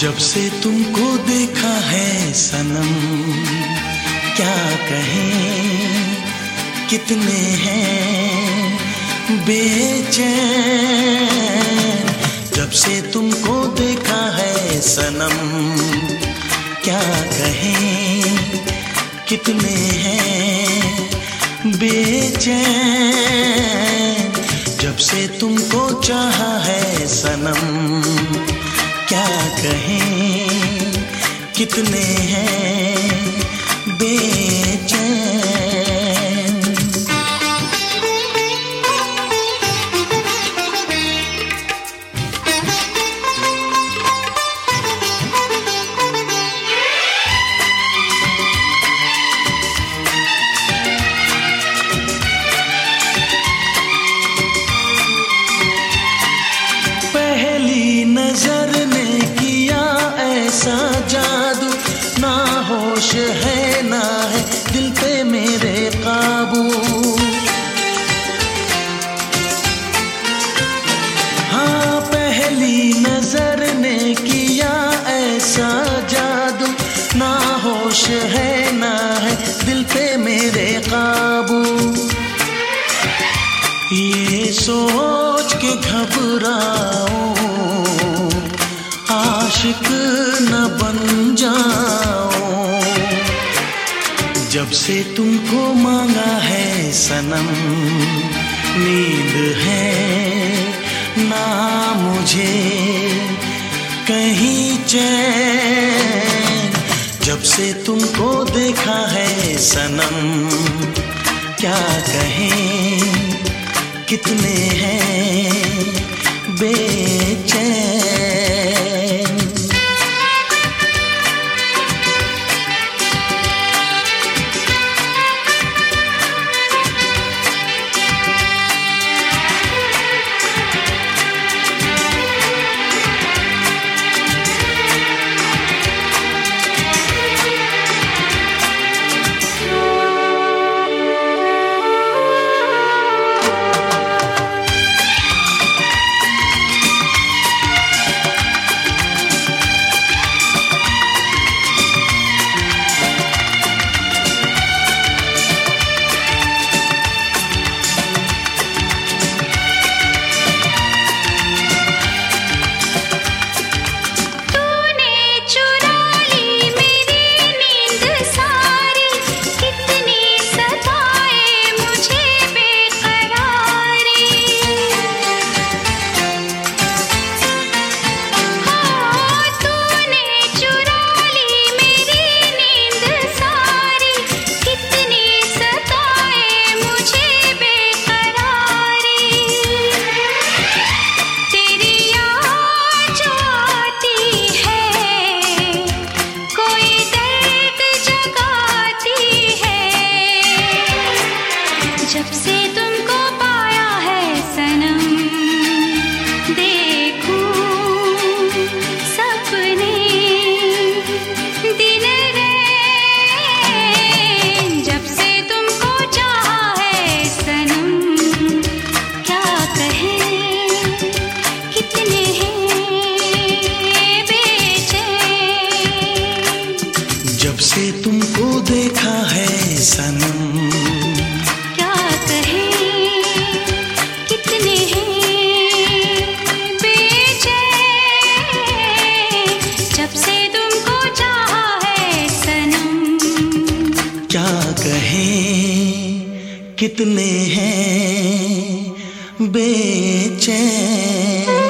जब से तुमको देखा है सनम, क्या कहें कितने हैं बेचैन। जब से तुमको देखा है सनम, क्या कहें कितने हैं बेचैन। जब से तुमको चाहा है सनम, क्या कहें कितने हैं बेचैन। पहली नजर ने किया ऐसा जादू, ना होश है ना है दिल पे मेरे काबू। हाँ, पहली नजर ने किया ऐसा जादू, ना होश है ना है दिल पे मेरे काबू। ये सोच के घबराऊं आशिक न बन जाऊं। जब से तुमको मांगा है सनम, नींद है ना मुझे कहीं चैन। जब से तुमको देखा है सनम, क्या कहें कितने हैं बेचैन। जब से तुमको पाया है सनम, देखूं सपने दिन रैन। जब से तुमको चाहा है सनम, क्या कहें कितने हैं बेचैन। जब से तुमको देखा है सनम, क्या कहें कितने हैं बेचैन।